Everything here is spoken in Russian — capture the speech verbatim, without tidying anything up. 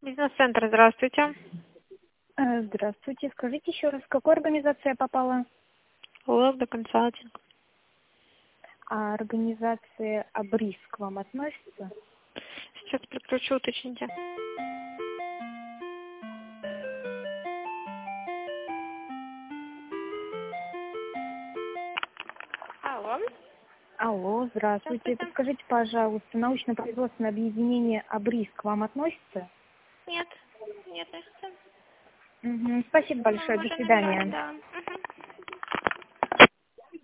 Бизнес-центр, здравствуйте. Э, Здравствуйте. Скажите еще раз, в какую организацию я попала? Лобда консалтинг. А организация Абрис к вам относится? Сейчас подключу, уточните. Алло. Алло, здравствуйте. Здравствуйте. Подскажите, пожалуйста, научно-производственное объединение Абрис к вам относится? Нет, не относится. Мгм. Спасибо Мы большое. До уже набирали, свидания. да. Мгм.